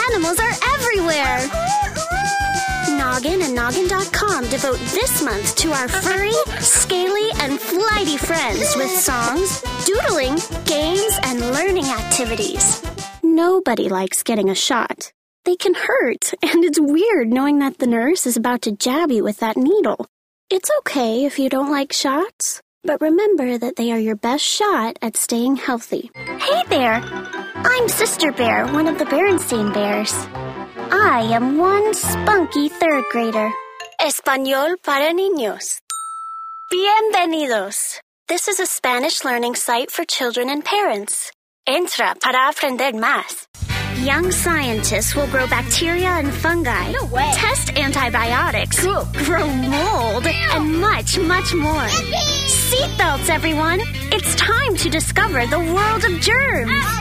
animals are everywhere! Noggin and Noggin.com devote this month to our furry, scaly, and flighty friends with songs, doodling, games, and learning activities. Nobody likes getting a shot. They can hurt, and it's weird knowing that the nurse is about to jab you with that needle. It's okay if you don't like shots, but remember that they are your best shot at staying healthy. Hey there! I'm Sister Bear, one of the Berenstein Bears. I am one spunky third grader. Español para niños. Bienvenidos. This is a Spanish learning site for children and parents. Entra para aprender más. Young scientists will grow bacteria and fungi, test antibiotics, grow mold, and much, much more. Seatbelts, everyone! It's time to discover the world of germs.